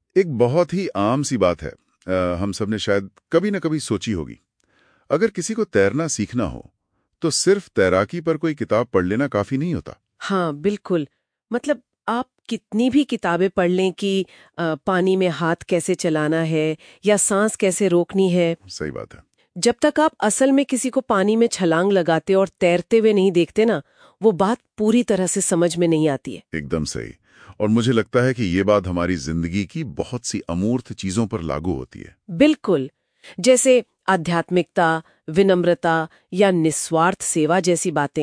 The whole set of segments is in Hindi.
एक बहुत ही आम सी बात है। हम सब ने शायद कभी न कभी सोची होगी। अगर किसी को तैरना सीखना हो तो सिर्फ तैराकी पर कोई किताब पढ़ लेना काफी नहीं होता। हाँ, बिल्कुल। मतलब आप कितनी भी किताबें पढ़ लें कि पानी में हाथ कैसे चलाना है या सांस कैसे रोकनी है, सही बात है। जब तक आप असल में किसी को पानी में छलांग लगाते और तैरते हुए नहीं देखते ना, वो बात पूरी तरह से समझ में नहीं आती है। एकदम सही। और मुझे लगता है कि ये बात हमारी जिंदगी की बहुत सी अमूर्त चीजों पर लागू होती है। बिल्कुल। जैसे आध्यात्मिकता, विनम्रता या निस्वार्थ सेवा जैसी बातें।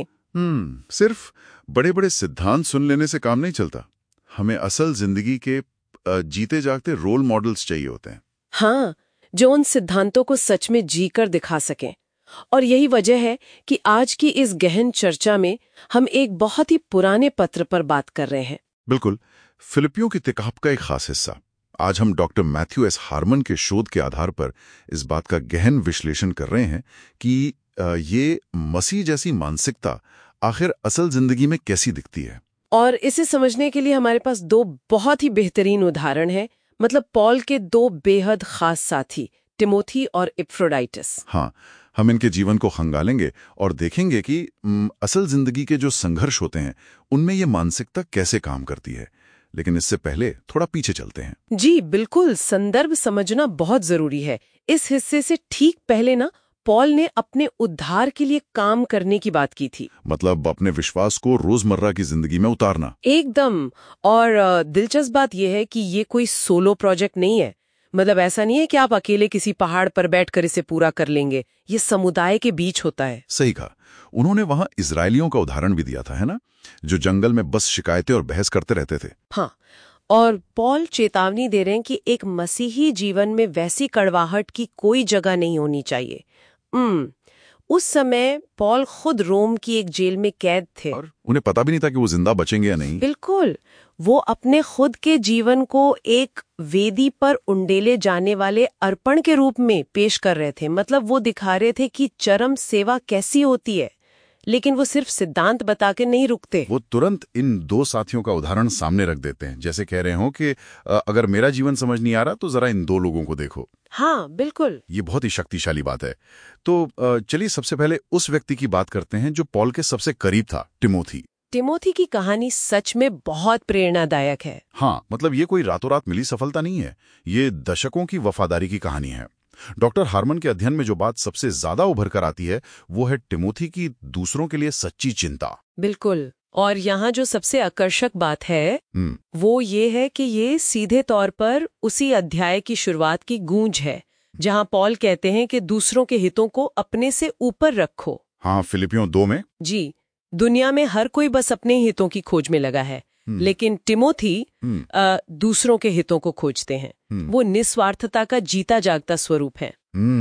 सिर्फ बड़े बड़े सिद्धांत सुन लेने से काम नहीं चलता। हमें असल जिंदगी के जीते जागते रोल मॉडल्स चाहिए होते हैं। हाँ, जो उन सिद्धांतों को सच में जी कर दिखा सकें। और यही वजह है कि आज की इस गहन चर्चा में हम एक बहुत ही पुराने पत्र पर बात कर रहे हैं। बिल्कुल, फिलिपियों की किताब का एक खास हिस्सा। आज हम डॉक्टर मैथ्यू एस हार्मन के शोध के आधार पर इस बात का गहन विश्लेषण कर रहे हैं कि ये मसीह जैसी मानसिकता आखिर असल जिंदगी में कैसी दिखती है। और इसे समझने के लिए हमारे पास दो बहुत ही बेहतरीन उदाहरण हैं। मतलब पॉल के दो बेहद खास साथी, टिमोथी और इप्फ्रोडाइटस। हाँ, हम इनके जीवन को खंगालेंगे और देखेंगे कि असल जिंदगी के जो संघर्ष होते हैं उनमें ये मानसिकता कैसे काम करती है। लेकिन इससे पहले थोड़ा पीछे चलते हैं। जी बिल्कुल, संदर्भ समझना बहुत जरूरी है। इस हिस्से से ठीक पहले ना पॉल ने अपने उद्धार के लिए काम करने की बात की थी। मतलब अपने विश्वास को रोजमर्रा की जिंदगी में उतारना। एकदम। और दिलचस्प बात यह है कि ये कोई सोलो प्रोजेक्ट नहीं है। मतलब ऐसा नहीं है कि आप अकेले किसी पहाड़ पर बैठकर इसे पूरा कर लेंगे। ये समुदाय के बीच होता है। सही कहा। उन्होंने वहां इजरायलियों का उदाहरण भी दिया था, है ना, जो जंगल में बस शिकायतें और बहस करते रहते थे। हाँ, और पॉल चेतावनी दे रहे हैं कि एक मसीही जीवन में वैसी कड़वाहट की कोई जगह नहीं होनी चाहिए। उस समय पॉल खुद रोम की एक जेल में कैद थे और उन्हें पता भी नहीं था कि वो जिंदा बचेंगे या नहीं। बिल्कुल। वो अपने खुद के जीवन को एक वेदी पर उंडेले जाने वाले अर्पण के रूप में पेश कर रहे थे। मतलब वो दिखा रहे थे कि चरम सेवा कैसी होती है। लेकिन वो सिर्फ सिद्धांत बता के नहीं रुकते। वो तुरंत इन दो साथियों का उदाहरण सामने रख देते हैं, जैसे कह रहे हो कि अगर मेरा जीवन समझ नहीं आ रहा तो जरा इन दो लोगों को देखो। हाँ बिल्कुल। ये बहुत ही शक्तिशाली बात है। तो चलिए सबसे पहले उस व्यक्ति की बात करते हैं जो पॉल के सबसे करीब था, टिमोथी। टिमोथी की कहानी सच में बहुत प्रेरणादायक है। हाँ, मतलब ये कोई रातों रात मिली सफलता नहीं है। ये दशकों की वफादारी की कहानी है। डॉक्टर हार्मन के अध्ययन में जो बात सबसे ज्यादा उभर कर आती है वो है टिमोथी की दूसरों के लिए सच्ची चिंता। बिल्कुल। और यहाँ जो सबसे आकर्षक बात है वो ये है कि ये सीधे तौर पर उसी अध्याय की शुरुआत की गूंज है जहाँ पॉल कहते हैं कि दूसरों के हितों को अपने से ऊपर रखो। हाँ, फिलिपियों 2 में। जी, दुनिया में हर कोई बस अपने हितों की खोज में लगा है, लेकिन टिमोथी दूसरों के हितों को खोजते हैं। वो निस्वार्थता का जीता जागता स्वरूप है।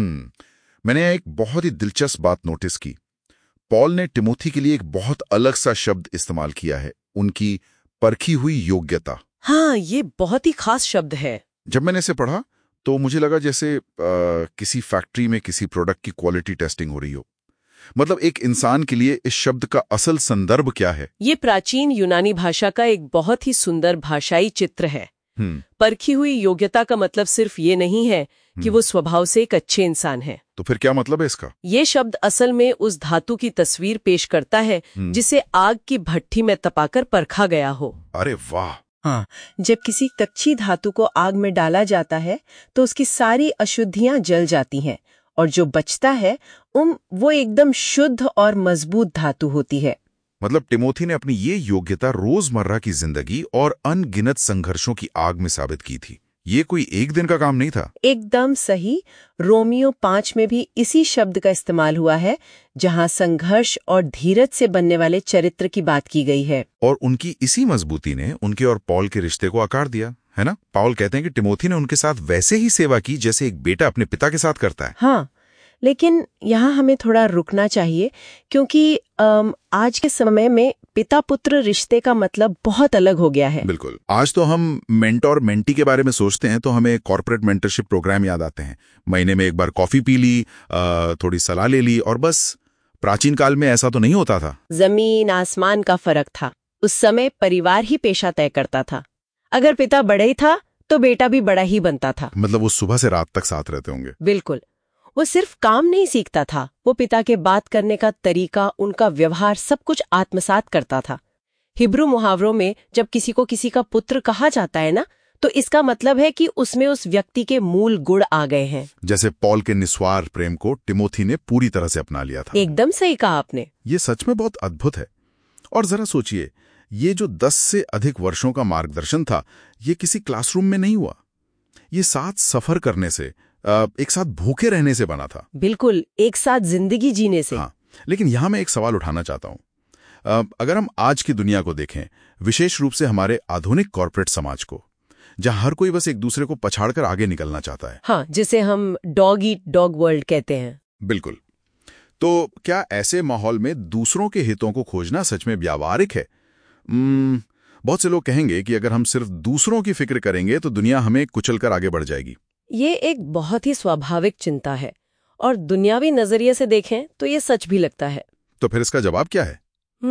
मैंने एक बहुत ही दिलचस्प बात नोटिस की। पॉल ने टिमोथी के लिए एक बहुत अलग सा शब्द इस्तेमाल किया है, उनकी परखी हुई योग्यता। हाँ, ये बहुत ही खास शब्द है। जब मैंने इसे पढ़ा तो मुझे लगा जैसे किसी फैक्ट्री में किसी प्रोडक्ट की क्वालिटी टेस्टिंग हो रही हो। मतलब एक इंसान के लिए इस शब्द का असल संदर्भ क्या है? ये प्राचीन यूनानी भाषा का एक बहुत ही सुंदर भाषाई चित्र है। परखी हुई योग्यता का मतलब सिर्फ ये नहीं है कि वो स्वभाव से एक अच्छे इंसान है। तो फिर क्या मतलब है इसका? ये शब्द असल में उस धातु की तस्वीर पेश करता है जिसे आग की भट्ठी में तपाकर परखा गया हो। अरे वाह! हाँ, जब किसी कच्ची धातु को आग में डाला जाता है तो उसकी सारी अशुद्धियां जल जाती हैं और जो बचता है वो एकदम शुद्ध और मजबूत धातु होती है। मतलब टिमोथी ने अपनी ये योग्यता रोजमर्रा की जिंदगी और अनगिनत संघर्षों की आग में साबित की थी। ये कोई एक दिन का काम नहीं था। एकदम सही। रोमियो 5 में भी इसी शब्द का इस्तेमाल हुआ है, जहां संघर्ष और धीरज से बनने वाले चरित्र की बात की गई है। और उनकी इसी मजबूती ने उनके और पॉल के रिश्ते को आकार दिया, है ना? पॉल कहते हैं कि टिमोथी ने उनके साथ वैसे ही सेवा की जैसे एक बेटा अपने पिता के साथ करता है। हाँ, लेकिन यहाँ हमें थोड़ा रुकना चाहिए क्योंकि आज के समय में पिता पुत्र रिश्ते का मतलब बहुत अलग हो गया है। बिल्कुल। आज तो हम मेंटोर मेंटी के बारे में सोचते हैं तो हमें कॉर्पोरेट मेंटरशिप प्रोग्राम याद आते हैं। महीने में एक बार कॉफी पी ली, थोड़ी सलाह ले ली और बस। प्राचीन काल में ऐसा तो नहीं होता था। जमीन आसमान का फर्क था। उस समय परिवार ही पेशा तय करता था। अगर पिता बड़े ही था तो बेटा भी बड़ा ही बनता था। मतलब वो सुबह से रात तक साथ रहते होंगे। बिल्कुल। वो सिर्फ काम नहीं सीखता था, वो पिता के बात करने का तरीका, उनका व्यवहार, सब कुछ आत्मसात करता था। हिब्रू मुहावरों में जब किसी को किसी का पुत्र कहा जाता है ना, तो इसका मतलब है कि उसमें उस व्यक्ति के मूल गुण आ गए हैं। जैसे पॉल के निस्वार्थ प्रेम को टिमोथी ने पूरी तरह से अपना लिया था। एकदम सही कहा आपने। ये सच में बहुत अद्भुत है। और जरा सोचिए, ये जो 10 से अधिक वर्षों का मार्गदर्शन था, ये किसी क्लासरूम में नहीं हुआ। ये साथ सफर करने से, एक साथ भूखे रहने से बना था। बिल्कुल, एक साथ जिंदगी जीने से। हाँ, लेकिन यहां मैं एक सवाल उठाना चाहता हूं। अगर हम आज की दुनिया को देखें, विशेष रूप से हमारे आधुनिक कॉर्पोरेट समाज को, जहां हर कोई बस एक दूसरे को पछाड़कर आगे निकलना चाहता है। हाँ, जिसे हम डॉग ईट डॉग वर्ल्ड कहते हैं। बिल्कुल। तो क्या ऐसे माहौल में दूसरों के हितों को खोजना सच में व्यावहारिक है? बहुत से लोग कहेंगे कि अगर हम सिर्फ दूसरों की फिक्र करेंगे तो दुनिया हमें कुचलकर आगे बढ़ जाएगी। ये एक बहुत ही स्वाभाविक चिंता है, और दुनियावी नजरिए से देखें तो ये सच भी लगता है। तो फिर इसका जवाब क्या है?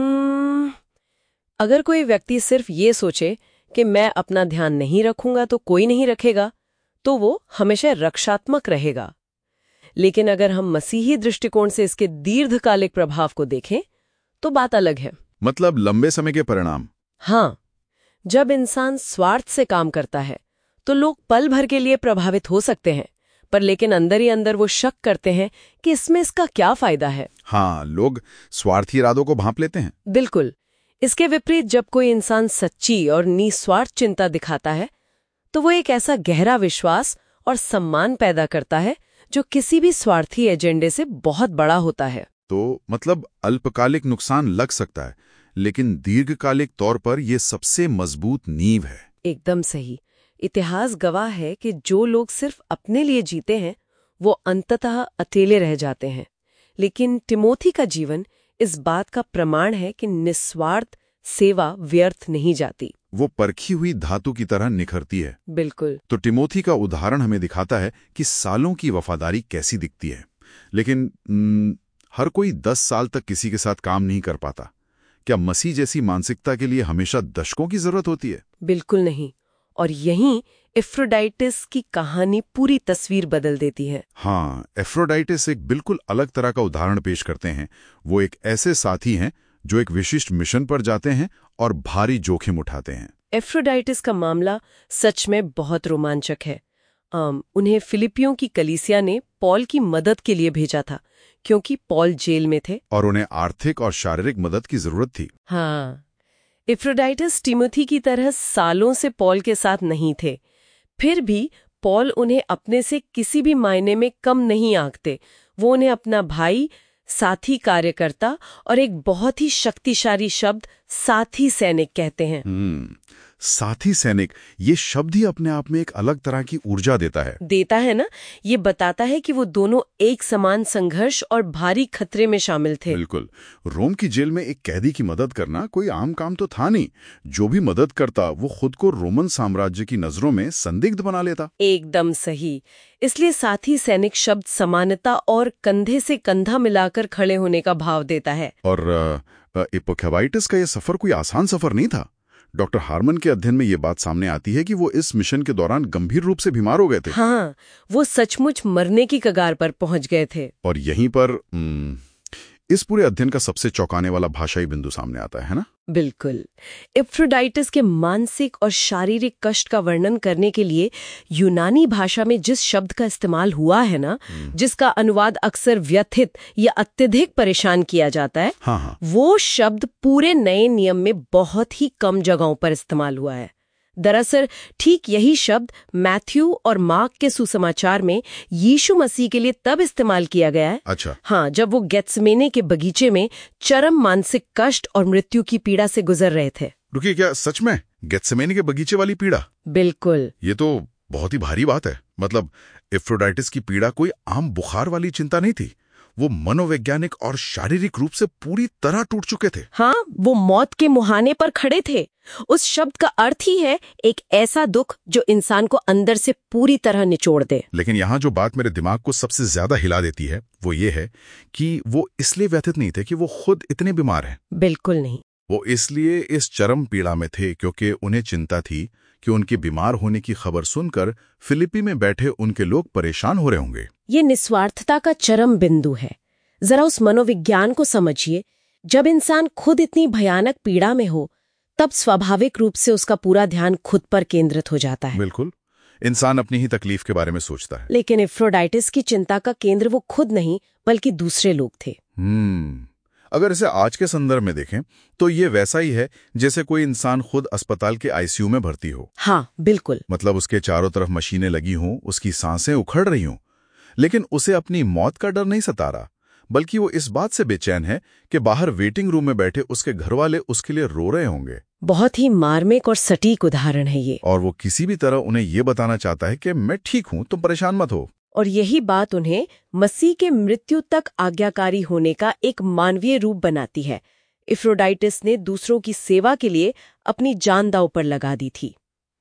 अगर कोई व्यक्ति सिर्फ ये सोचे कि मैं अपना ध्यान नहीं रखूंगा तो कोई नहीं रखेगा, तो वो हमेशा रक्षात्मक रहेगा। लेकिन अगर हम मसीही दृष्टिकोण से इसके दीर्घकालिक प्रभाव को देखें तो बात अलग है। मतलब लंबे समय के परिणाम। हाँ, जब इंसान स्वार्थ से काम करता है तो लोग पल भर के लिए प्रभावित हो सकते हैं, पर लेकिन अंदर ही अंदर वो शक करते हैं कि इसमें इसका क्या फायदा है। हाँ, लोग स्वार्थी इरादों को भांप लेते हैं। बिल्कुल। इसके विपरीत जब कोई इंसान सच्ची और निस्वार्थ चिंता दिखाता है तो वो एक ऐसा गहरा विश्वास और सम्मान पैदा करता है जो किसी भी स्वार्थी एजेंडे से बहुत बड़ा होता है। तो मतलब अल्पकालिक नुकसान लग सकता है, लेकिन दीर्घकालिक तौर पर यह सबसे मजबूत नींव है। एकदम सही। इतिहास गवाह है कि जो लोग सिर्फ अपने लिए जीते हैं वो अंततः अकेले रह जाते हैं। लेकिन टिमोथी का जीवन इस बात का प्रमाण है कि निस्वार्थ सेवा व्यर्थ नहीं जाती। वो परखी हुई धातु की तरह निखरती है। बिल्कुल। तो टिमोथी का उदाहरण हमें दिखाता है कि सालों की वफादारी कैसी दिखती है। लेकिन हर कोई 10 साल तक किसी के साथ काम नहीं कर पाता। क्या मसीह जैसी मानसिकता के लिए हमेशा दशकों की जरूरत होती है? बिल्कुल नहीं। और यहीं एफ्रोडाइटिस की कहानी पूरी तस्वीर बदल देती है। हाँ, एफ्रोडाइटिस एक बिल्कुल अलग तरह का उदाहरण पेश करते हैं। वो एक ऐसे साथी हैं जो एक विशिष्ट मिशन पर जाते हैं और भारी जोखिम उठाते हैं। एफ्रोडाइटिस का मामला सच में बहुत रोमांचक है। उन्हें फिलिपियों की कलीसिया ने पॉल की मदद के लिए भेजा था, क्योंकि पॉल जेल में थे और उन्हें आर्थिक और शारीरिक मदद की जरूरत थी। हाँ, एफ्रोडाइटिस टिमोथी की तरह सालों से पॉल के साथ नहीं थे, फिर भी पॉल उन्हें अपने से किसी भी मायने में कम नहीं आंकते। वो उन्हें अपना भाई, साथी कार्यकर्ता और एक बहुत ही शक्तिशाली शब्द साथी सैनिक कहते हैं। साथी सैनिक, ये शब्द ही अपने आप में एक अलग तरह की ऊर्जा देता है ना। ये बताता है कि वो दोनों एक समान संघर्ष और भारी खतरे में शामिल थे। बिल्कुल। रोम की जेल में एक कैदी की मदद करना कोई आम काम तो था नहीं। जो भी मदद करता वो खुद को रोमन साम्राज्य की नजरों में संदिग्ध बना लेता। एकदम सही। इसलिए साथी सैनिक शब्द समानता और कंधे से कंधा मिलाकर खड़े होने का भाव देता है। और एपोक्लेवाइटिस का यह सफर कोई आसान सफर नहीं था। डॉक्टर हार्मन के अध्ययन में ये बात सामने आती है कि वो इस मिशन के दौरान गंभीर रूप से बीमार हो गए थे। हाँ, वो सचमुच मरने की कगार पर पहुंच गए थे। और यहीं पर इस पूरे अध्ययन का सबसे चौंकाने वाला भाषाई बिंदु सामने आता है ना? बिल्कुल। एफ्रोडाइटिस के मानसिक और शारीरिक कष्ट का वर्णन करने के लिए यूनानी भाषा में जिस शब्द का इस्तेमाल हुआ है ना, जिसका अनुवाद अक्सर व्यथित या अत्यधिक परेशान किया जाता है, हाँ। वो शब्द पूरे नए नियम में बहुत ही कम जगहों पर इस्तेमाल हुआ है। दरअसल ठीक यही शब्द मैथ्यू और मार्क के सुसमाचार में यीशु मसीह के लिए तब इस्तेमाल किया गया है। अच्छा। हाँ, जब वो गेत्सेमेने के बगीचे में चरम मानसिक कष्ट और मृत्यु की पीड़ा से गुजर रहे थे। रुकिए, क्या सच में गेत्सेमेने के बगीचे वाली पीड़ा? बिल्कुल। ये तो बहुत ही भारी बात है। मतलब एफ्रोडाइटिस की पीड़ा कोई आम बुखार वाली चिंता नहीं थी। वो मनोवैज्ञानिक और शारीरिक रूप से पूरी तरह टूट चुके थे। हाँ, वो मौत के मुहाने पर खड़े थे। उस शब्द का अर्थ ही है एक ऐसा दुख जो इंसान को अंदर से पूरी तरह निचोड़ दे। लेकिन यहाँ जो बात मेरे दिमाग को सबसे ज्यादा हिला देती है वो ये है कि वो इसलिए व्यथित नहीं थे कि वो खुद इतने बीमार हैं। बिल्कुल नहीं। वो इसलिए इस चरम पीड़ा में थे क्योंकि उन्हें चिंता थी कि उनके बीमार होने की खबर सुनकर फिलिपी में बैठे उनके लोग परेशान हो रहे होंगे। ये निस्वार्थता का चरम बिंदु है। जरा उस मनोविज्ञान को समझिए। जब इंसान खुद इतनी भयानक पीड़ा में हो, तब स्वाभाविक रूप से उसका पूरा ध्यान खुद पर केंद्रित हो जाता है। बिल्कुल, इंसान अपनी ही तकलीफ के बारे में सोचता है। लेकिन एफ्रोडाइटिस की चिंता का केंद्र वो खुद नहीं, बल्कि दूसरे लोग थे। अगर इसे आज के संदर्भ में देखें तो ये वैसा ही है जैसे कोई इंसान खुद अस्पताल के आईसीयू में भर्ती हो। हाँ, बिल्कुल। मतलब उसके चारों तरफ मशीनें लगी हों, उसकी सांसें उखड़ रही हों, लेकिन उसे अपनी मौत का डर नहीं सता रहा, बल्कि वो इस बात से बेचैन है कि बाहर वेटिंग रूम में बैठे उसके घर वाले उसके लिए रो रहे होंगे। बहुत ही मार्मिक और सटीक उदाहरण है ये। और वो किसी भी तरह उन्हें ये बताना चाहता है कि मैं ठीक हूं, तुम परेशान मत हो। और यही बात उन्हें मसीह के मृत्यु तक आज्ञाकारी होने का एक मानवीय रूप बनाती है। एफ्रोडाइटिस ने दूसरों की सेवा के लिए अपनी जान दांव पर लगा दी थी।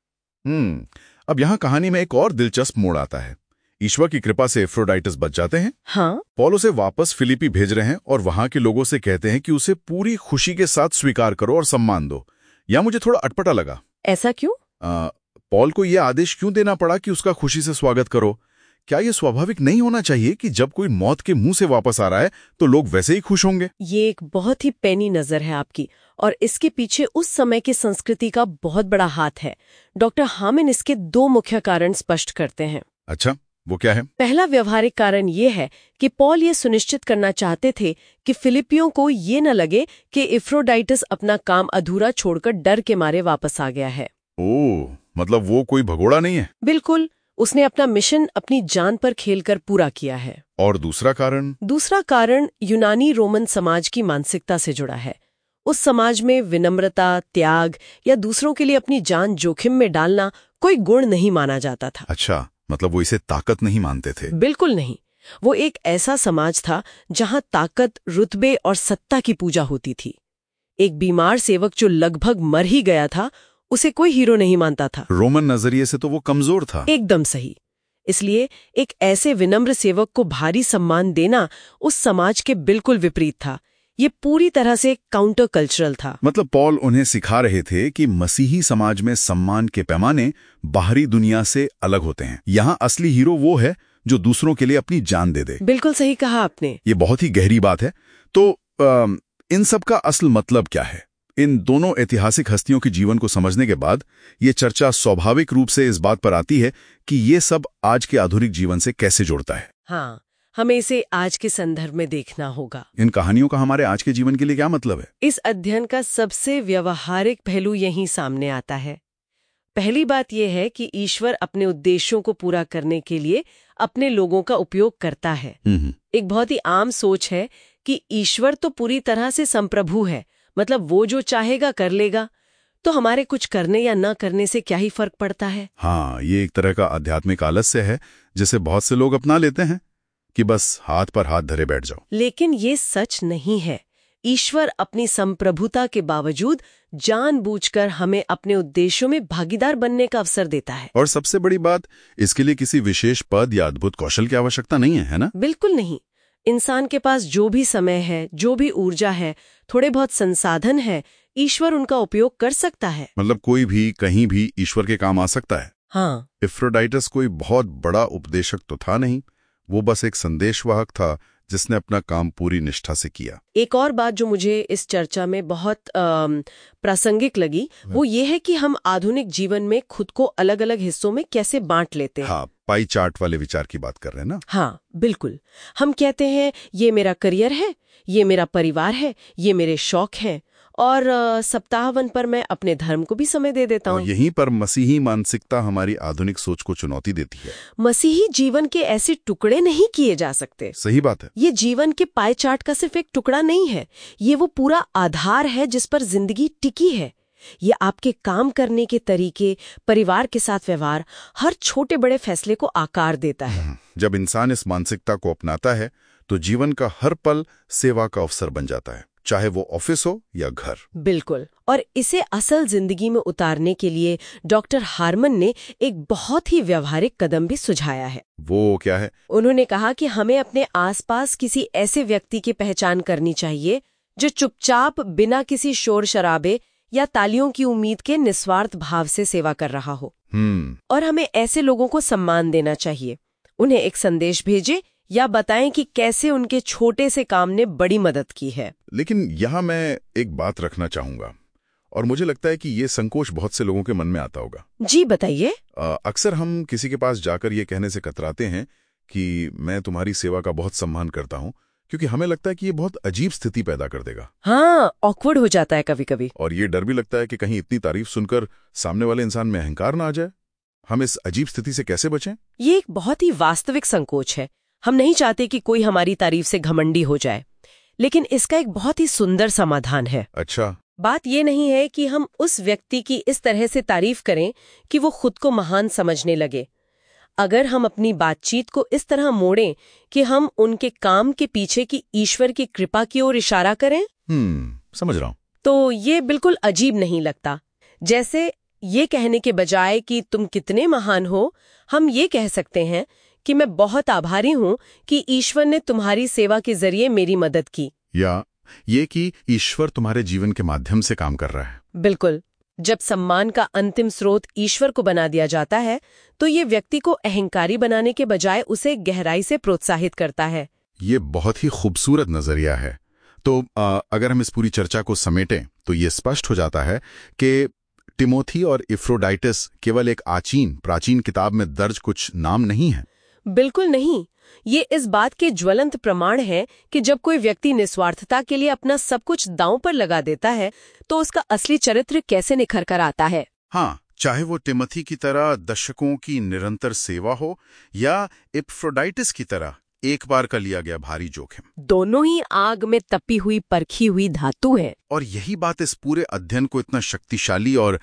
अब यहाँ कहानी में एक और दिलचस्प मोड़ आता है। ईश्वर की कृपा से एफ्रोडाइटिस बच जाते हैं। हाँ, पौल उसे वापस फिलिपी भेज रहे हैं और वहां के लोगों से कहते हैं कि उसे पूरी खुशी के साथ स्वीकार करो और सम्मान दो। या मुझे थोड़ा अटपटा लगा। ऐसा क्यों? पौल को यह आदेश क्यों देना पड़ा कि उसका खुशी से स्वागत करो? क्या यह स्वाभाविक नहीं होना चाहिए कि जब कोई मौत के मुंह से वापस आ रहा है तो लोग वैसे ही खुश होंगे? ये एक बहुत ही पैनी नजर है आपकी, और इसके पीछे उस समय की संस्कृति का बहुत बड़ा हाथ है। डॉक्टर हार्मन इसके 2 मुख्य कारण स्पष्ट करते हैं। अच्छा, वो क्या है? पहला व्यवहारिक कारण ये है कि पौल ये सुनिश्चित करना चाहते थे कि फिलिपियों को ये न लगे कि एफ्रोडाइटिस अपना काम अधूरा छोड़कर डर के मारे वापस आ गया है। ओह, मतलब वो कोई भगोड़ा नहीं है। बिल्कुल, उसने अपना मिशन अपनी जान पर खेलकर पूरा किया है। और दूसरा कारण? दूसरा कारण यूनानी रोमन समाज की मानसिकता से जुड़ा है। उस समाज में विनम्रता, त्याग या दूसरों के लिए अपनी जान जोखिम में डालना कोई गुण नहीं माना जाता था। अच्छा, मतलब वो इसे ताकत नहीं मानते थे? बिल्कुल नहीं। वो एक ऐसा समाज था जहां ताकत, रुतबे और सत्ता की पूजा होती थी। एक बीमार सेवक जो लगभग मर ही गया था, उसे कोई हीरो नहीं मानता था। रोमन नजरिए से तो वो कमजोर था। एकदम सही। इसलिए एक ऐसे विनम्र सेवक को भारी सम्मान देना उस समाज के बिल्कुल विपरीत था। ये पूरी तरह से काउंटर कल्चरल था। मतलब पौल उन्हें सिखा रहे थे कि मसीही समाज में सम्मान के पैमाने बाहरी दुनिया से अलग होते हैं। यहाँ असली हीरो वो है जो दूसरों के लिए अपनी जान दे दे। बिल्कुल सही कहा आपने। ये बहुत ही गहरी बात है। तो इन सब का असल मतलब क्या है? इन दोनों ऐतिहासिक हस्तियों के जीवन को समझने के बाद ये चर्चा स्वाभाविक रूप से इस बात पर आती है कि ये सब आज के आधुनिक जीवन से कैसे जुड़ता है। हाँ, हमें इसे आज के संदर्भ में देखना होगा। इन कहानियों का हमारे आज के जीवन के लिए क्या मतलब है? इस अध्ययन का सबसे व्यवहारिक पहलू यहीं सामने आता है। पहली बात यह है कि ईश्वर अपने उद्देश्यों को पूरा करने के लिए अपने लोगों का उपयोग करता है। एक बहुत ही आम सोच है कि ईश्वर तो पूरी तरह से संप्रभु है, मतलब वो जो चाहेगा कर लेगा, तो हमारे कुछ करने या न करने से क्या ही फर्क पड़ता है। हाँ, ये एक तरह का आध्यात्मिक आलस्य है जिसे बहुत से लोग अपना लेते हैं कि बस हाथ पर हाथ धरे बैठ जाओ। लेकिन ये सच नहीं है। ईश्वर अपनी संप्रभुता के बावजूद जानबूझकर हमें अपने उद्देश्यों में भागीदार बनने का अवसर देता है। और सबसे बड़ी बात, इसके लिए किसी विशेष पद या अद्भुत कौशल की आवश्यकता नहीं है ना? बिल्कुल नहीं। इंसान के पास जो भी समय है, जो भी ऊर्जा है, थोड़े बहुत संसाधन है, ईश्वर उनका उपयोग कर सकता है। मतलब कोई भी कहीं भी ईश्वर के काम आ सकता है। हाँ। एफ्रोडाइटस कोई बहुत बड़ा उपदेशक तो था नहीं, वो बस एक संदेशवाहक था जिसने अपना काम पूरी निष्ठा से किया। एक और बात जो मुझे इस चर्चा में बहुत प्रासंगिक लगी, वो ये है कि हम आधुनिक जीवन में खुद को अलग अलग हिस्सों में कैसे बांट लेते हैं। हाँ, पाई चार्ट वाले विचार की बात कर रहे हैं ना? हाँ, बिल्कुल। हम कहते हैं ये मेरा करियर है, ये मेरा परिवार है, ये मेरे शौक हैं, और सप्ताहवन पर मैं अपने धर्म को भी समय दे देता हूँ। यहीं पर मसीही मानसिकता हमारी आधुनिक सोच को चुनौती देती है। मसीही जीवन के ऐसे टुकड़े नहीं किए जा सकते। सही बात है। ये जीवन के पाई चार्ट का सिर्फ एक टुकड़ा नहीं है, ये वो पूरा आधार है जिस पर जिंदगी टिकी है। ये आपके काम करने के तरीके, परिवार के साथ व्यवहार, हर छोटे बड़े फैसले को आकार देता है। जब इंसान इस मानसिकता को अपनाता है तो जीवन का हर पल सेवा का अवसर बन जाता है, चाहे वो ऑफिस हो या घर। बिल्कुल। और इसे असल जिंदगी में उतारने के लिए डॉक्टर हार्मन ने एक बहुत ही व्यवहारिक कदम भी सुझाया है। वो क्या है? उन्होंने कहा कि हमें अपने आसपास किसी ऐसे व्यक्ति की पहचान करनी चाहिए जो चुपचाप बिना किसी शोर शराबे या तालियों की उम्मीद के निस्वार्थ भाव से सेवा कर रहा हो। और हमें ऐसे लोगों को सम्मान देना चाहिए। उन्हें एक संदेश भेजें या बताएं कि कैसे उनके छोटे से काम ने बड़ी मदद की है। लेकिन यहाँ मैं एक बात रखना चाहूंगा, और मुझे लगता है कि ये संकोच बहुत से लोगों के मन में आता होगा। जी बताइए। अक्सर हम किसी के पास जाकर ये कहने से कतराते हैं कि मैं तुम्हारी सेवा का बहुत सम्मान करता हूँ, क्योंकि हमें लगता है कि ये बहुत अजीब स्थिति पैदा कर देगा। हाँ, ऑकवर्ड हो जाता है कभी कभी। और ये डर भी लगता है कि कहीं इतनी तारीफ सुनकर सामने वाले इंसान में अहंकार ना आ जाए। हम इस अजीब स्थिति से कैसे बचें? ये एक बहुत ही वास्तविक संकोच है। हम नहीं चाहते कि कोई हमारी तारीफ से घमंडी हो जाए, लेकिन इसका एक बहुत ही सुंदर समाधान है। अच्छा। बात ये नहीं है कि हम उस व्यक्ति की इस तरह से तारीफ करें कि वो खुद को महान समझने लगे। अगर हम अपनी बातचीत को इस तरह मोड़ें कि हम उनके काम के पीछे की ईश्वर की कृपा की ओर इशारा करें, समझ रहा हूं, तो ये बिल्कुल अजीब नहीं लगता। जैसे ये कहने के बजाय कि तुम कितने महान हो, हम ये कह सकते हैं कि मैं बहुत आभारी हूं कि ईश्वर ने तुम्हारी सेवा के जरिए मेरी मदद की। या ये कि ईश्वर तुम्हारे जीवन के माध्यम से काम कर रहा है। बिल्कुल। जब सम्मान का अंतिम स्रोत ईश्वर को बना दिया जाता है, तो ये व्यक्ति को अहंकारी बनाने के बजाय उसे गहराई से प्रोत्साहित करता है। ये बहुत ही खूबसूरत नजरिया है। तो अगर हम इस पूरी चर्चा को समेटें तो ये स्पष्ट हो जाता है कि टिमोथी और एफ्रोडाइटस केवल एक प्राचीन किताब में दर्ज कुछ नाम नहीं है। बिल्कुल नहीं। ये इस बात के ज्वलंत प्रमाण है कि जब कोई व्यक्ति निस्वार्थता के लिए अपना सब कुछ दांव पर लगा देता है, तो उसका असली चरित्र कैसे निखर कर आता है। हाँ, चाहे वो टिमोथी की तरह दशकों की निरंतर सेवा हो या एफ्रोडाइटस की तरह एक बार का लिया गया भारी जोखिम। दोनों ही आग में तपी हुई परखी हुई धातु है। और यही बात इस पूरे अध्ययन को इतना शक्तिशाली और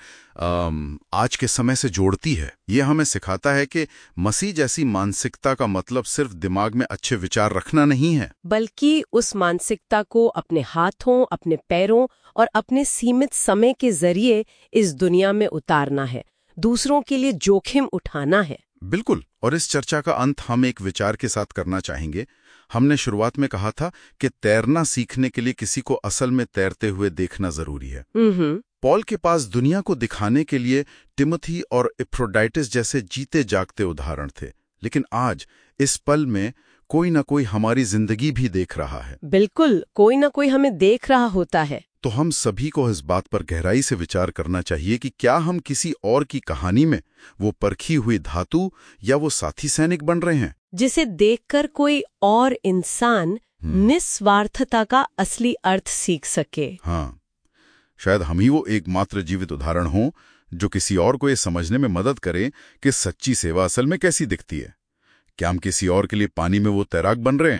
आज के समय से जोड़ती है। ये हमें सिखाता है कि मसीह जैसी मानसिकता का मतलब सिर्फ दिमाग में अच्छे विचार रखना नहीं है, बल्कि उस मानसिकता को अपने हाथों, अपने पैरों और अपने सीमित समय के जरिए इस दुनिया में उतारना है, दूसरों के लिए जोखिम उठाना है। बिल्कुल। और इस चर्चा का अंत हम एक विचार के साथ करना चाहेंगे। हमने शुरुआत में कहा था कि तैरना सीखने के लिए किसी को असल में तैरते हुए देखना जरूरी है। पॉल के पास दुनिया को दिखाने के लिए टिमोथी और एफ्रोडाइटस जैसे जीते जागते उदाहरण थे, लेकिन आज इस पल में कोई ना कोई हमारी जिंदगी भी देख रहा है। बिल्कुल, कोई ना कोई हमें देख रहा होता है। तो हम सभी को इस बात पर गहराई से विचार करना चाहिए कि क्या हम किसी और की कहानी में वो परखी हुई धातु या वो साथी सैनिक बन रहे हैं, जिसे देखकर कोई और इंसान निस्वार्थता का असली अर्थ सीख सके। हाँ, शायद हम ही वो एकमात्र जीवित उदाहरण हों जो किसी और को ये समझने में मदद करे कि सच्ची सेवा असल में कैसी दिखती है। क्या हम किसी और के लिए पानी में वो तैराक बन रहे हैं?